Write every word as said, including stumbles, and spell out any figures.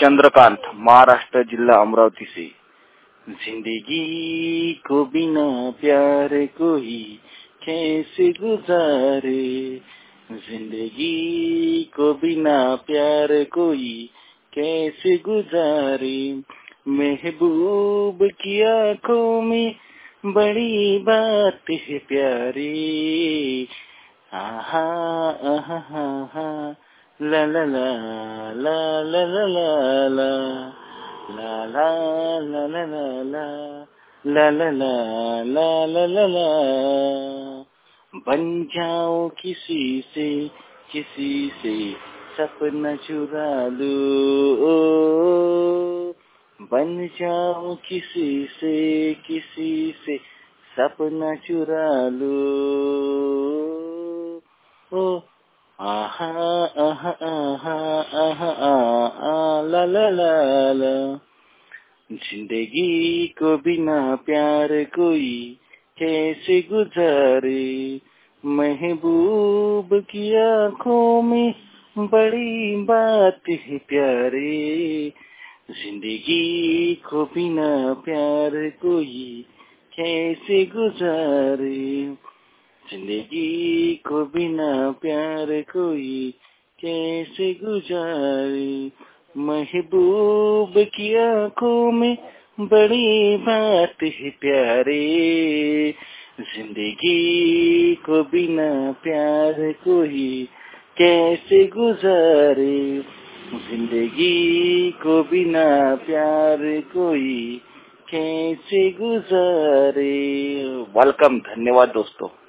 चंद्रकांत, महाराष्ट्र, जिला अमरावती से। जिंदगी को बिना प्यार कोई कैसे गुजारे, जिंदगी को बिना प्यार कोई कैसे गुजारे, महबूब की आंखों में बड़ी बात है प्यारी, आहा आहा आहा ला ला ला ला ला ला ला ला ला ला ला ला ला ला ला ला ला ला ला। बन जाओ किसी से किसी से सपना चुरा लो, बन जाओ किसी से किसी से सपना चुरा लो, ओ आहा आहा आहा आहा आहा ला ला ला ला। जिंदगी को बिना प्यार कोई कैसे गुजारे, महबूब की आंखों में बड़ी बात है प्यारे, जिंदगी को बिना प्यार कोई कैसे गुजारे, जिंदगी को बिना प्यार कोई कैसे गुजारे, महबूब की आंखों में बड़ी बात है प्यारे, जिंदगी को बिना प्यार कोई कैसे गुजारे, जिंदगी को बिना प्यार कोई कैसे गुजारे। वेलकम, धन्यवाद दोस्तों।